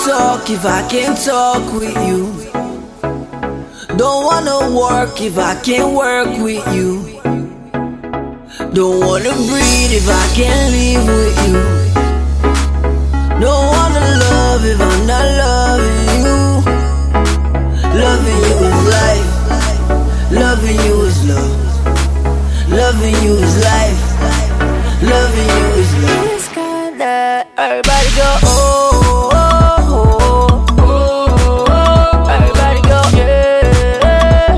talk if I can't talk with you. Don't wanna work if I can't work with you. Don't wanna breathe if I can't live with you. Don't wanna love if I'm not loving you. Loving you is life. Loving you is love. Loving you is life. Loving you is love. It's kinda everybody go oh, oh, oh, oh, oh. Everybody go yeah,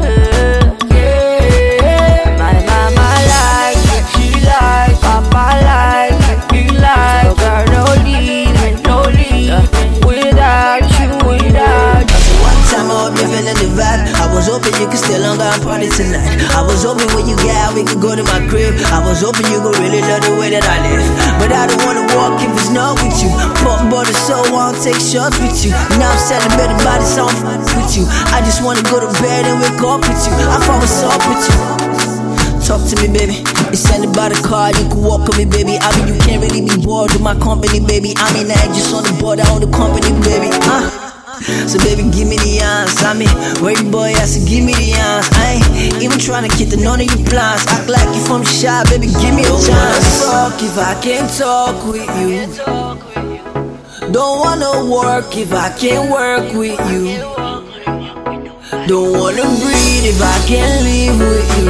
yeah. My like it, she like, Papa like it, he like. So girl, no leaving without you, without you. One time I hope you're feeling the vibe. I was hoping you could stay longer and party tonight. I was hoping when you get out we could go to my crib. I was hoping you could really love the way that I live. But I don't wanna walk if it's not with you. Pop butter so I won't take shots with you. Now I'm celebrating by the song with you. I just wanna go to bed and wake up with you. I fall asleep with you. Talk to me, baby. It's sending by the car, you can walk with me, baby. I mean, you can't really be bored with my company, baby. I mean, I ain't just on the board, I own the company, baby. So baby, give me the answer. I mean, wait boy, I said give me the answer. I ain't even trying to get to none of your plans. Act like you from the shop, baby, give me a chance. Talk if I can't talk with you. Don't wanna work if I can't work with you. Don't wanna breathe if I can't live with you.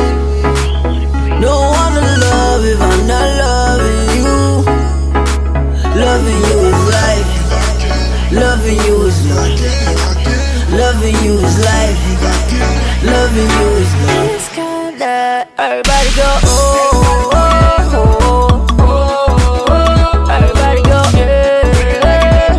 Don't wanna love if I'm not loving you. Loving you is life. Loving you is love. Loving you is life. Loving you is love. It's kinda everybody go oh, oh, oh, oh, oh. Everybody go yeah,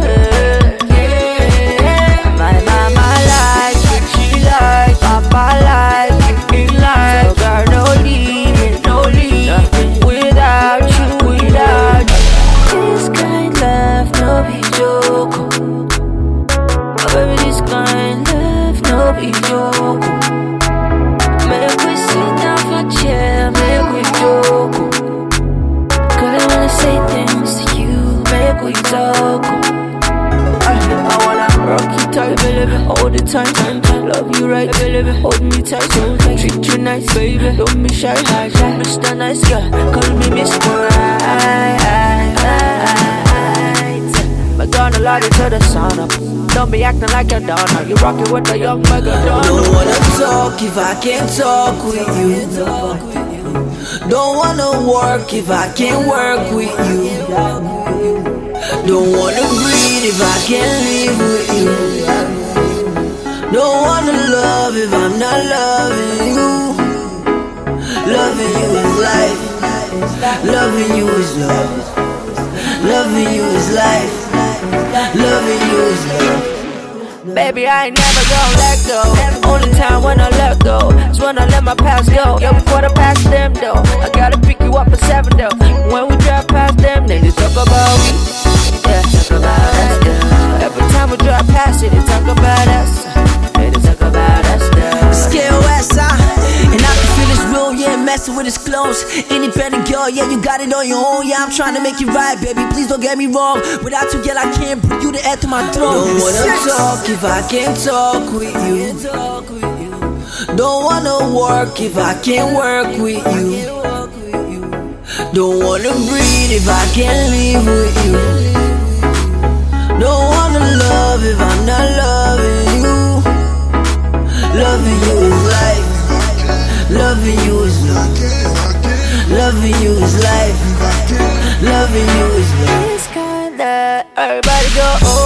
yeah. My like it, she like, Papa like it, he like. So girl, no leaving without you, without you. This kind love, no be joke. Baby, this kind love, no be joke. Make we sit down for chair, make we joke. Cause I wanna say things to you, make we talk. I wanna rock you tight, baby, all the time. Love you right, baby, hold me tight. Treat you nice, baby, don't be shy. Mr. Nice Guy, call me Mr. Right. But gonna lie to the sun up. Don't be acting like a donor. You rockin' with the young Megadonna. Don't wanna talk if I can't talk with you. Don't wanna work if I can't work with you. Don't wanna breathe if I can't live with you. Don't wanna love if I'm not loving you. Loving you is life. Loving you is love. Loving you is life. Loving you is love. Baby, I ain't never gonna let go. Only time when I let go is when I let my past go. Yeah, we quarter past them though. I gotta pick you up at 7 though. When we drive past them, they just talk about me. Yeah, talk about us though. Every time we drive past it, they talk about us. They just talk about us though. Scale West, and I can feel it's real, yeah, messing with his clothes. Independent girl, yeah, you got it on your own. Yeah, I'm trying to make it right, baby, please don't get me wrong. Without you, girl, I can't bring you the air to my throat. Don't wanna talk if I can't talk with you. Don't wanna work if I can't work with you. Don't wanna breathe if I can't live with you. Don't wanna love if I'm not loving you. Loving you is life. Loving you is love. Loving you is life. Loving you is love. It's kinda everybody go oh.